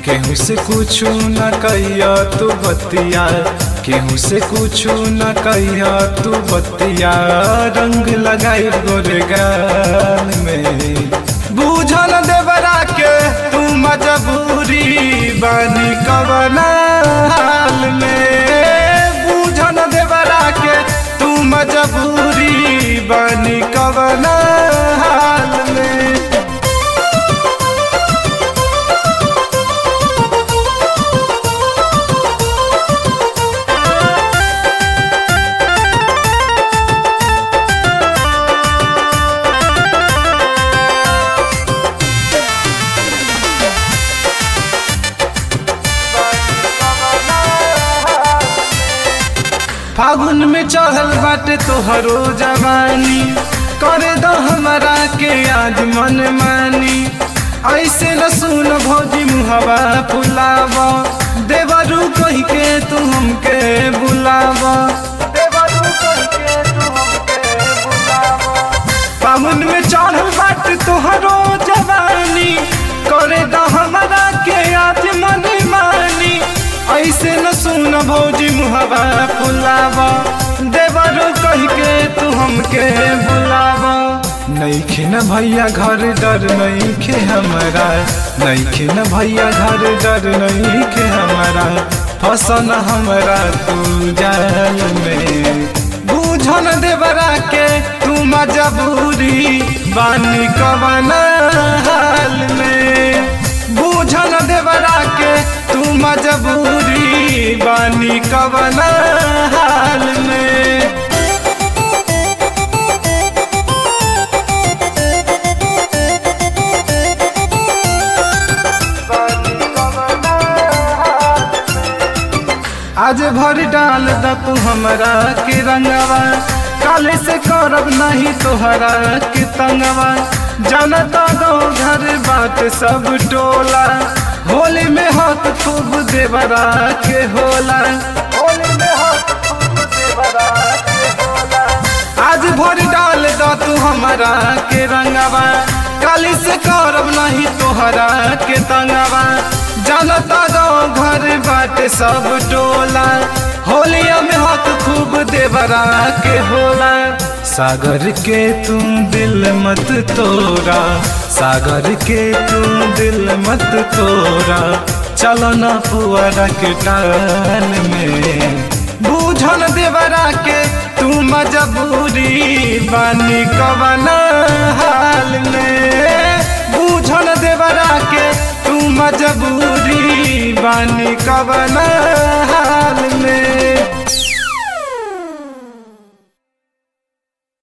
केहू से कुछू न कहिया तू बतिया, केहू से कुछू न कहिया तू बतिया, रंग लगाई गोरे गाल में। बूझल देवरा के तू मजबूरी बानी कवना हाल में। बूझल देवरा के तू मजबूरी बानी कवना हाल में। फागुन में चढ़ल बाटे तोहरो जवानी, करे दो हमरा के आज मन मानी। ऐसे न सुन भौजी मुहवा फुलावा, देवरू कह के तू हमके बुलावा। फागुन में चढ़ल बाटे तोहरो जवानी, करे दो हमरा के आज मन मानी। ऐसे न सुन भौजी मुहवा फुलावा, देवरो कह के तू हमके बुलावा। नइखे न भैया घर डर नइखे हमरा, नइखे न भैया घर डर नइखे हमरा, फसन हमरा तू जाल में। बूझन देवरा के तू मजबूरी बानी कवना हाल में। बूझन देवरा के तू मजबूरी बानी कवना हाल में। आज भर डाल द तू हमरा के रंगवा, काले से करब नहीं तोहरा के तंगवा। जनता दो घर बात सब टोला, होली में हाथ खूब देवरा के होला। होली में हाथ खूब देवरा के होला। आज भर डाल द तू हमरा के रंगवा, काली से करब नहीं तोहरा के तंगवा। जनता दो घर बात सब टोला, होलिया में हाथ खूब देवरा के होला। सागर के तू दिल मत तोरा, सागर के तू दिल मत तोरा, चलो ना पुअरा के टाल में। बूझन देवरा के तू मजबूरी बानी कवना हाल में। बूझन देवरा के तू मजबूरी बानी कवना हाल में।